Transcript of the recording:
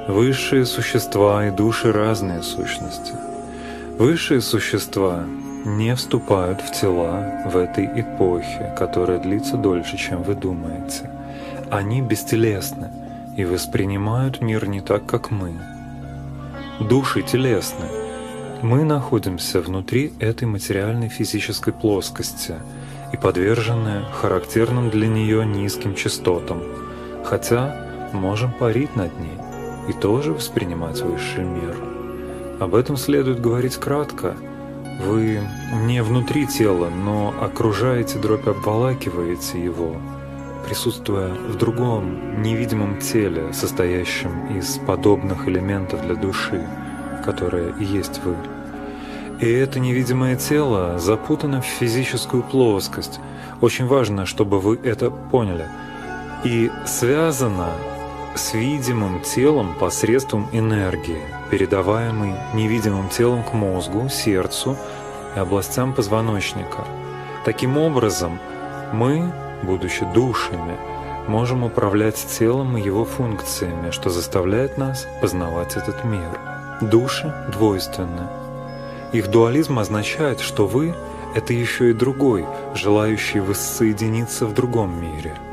Высшие существа и души — разные сущности. Высшие существа не вступают в тела в этой эпохе, которая длится дольше, чем вы думаете. Они бестелесны и воспринимают мир не так, как мы. Души телесны. Мы находимся внутри этой материальной физической плоскости и подвержены характерным для нее низким частотам, хотя можем парить над ней и тоже воспринимать высший мир. Об этом следует говорить кратко. Вы не внутри тела, но окружаете, обволакиваете его, присутствуя в другом, невидимом теле, состоящем из подобных элементов для души, которое и есть вы. И это невидимое тело запутано в физическую плоскость. Очень важно, чтобы вы это поняли. И связано с видимым телом посредством энергии, передаваемой невидимым телом к мозгу, сердцу и областям позвоночника. Таким образом, мы, будучи душами, можем управлять телом и его функциями, что заставляет нас познавать этот мир. Души двойственны. Их дуализм означает, что вы — это еще и другой, желающий воссоединиться в другом мире.